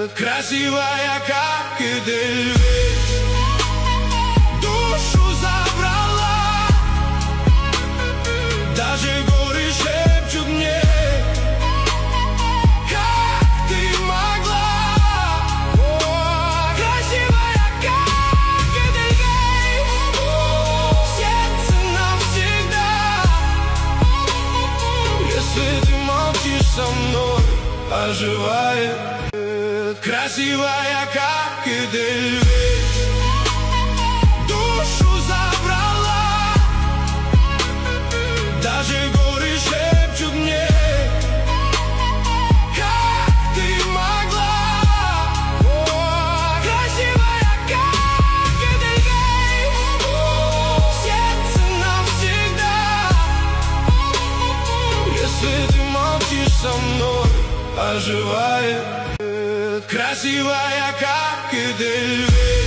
Красивая, как Эдельвейс, душу забрала. Даже горы шепчут мне, как ты могла. О, красивая, как Эдельвейс, сердце навсегда. Если ты молчишь со мной, оживает. Красивая, как Эдельвейс, душу забрала. Даже горы шепчут мне, как ты могла. О, красивая, как Эдельвейс, сердце навсегда. Если ты молчишь со мной, оживает. Красивая, как Эдельвейс.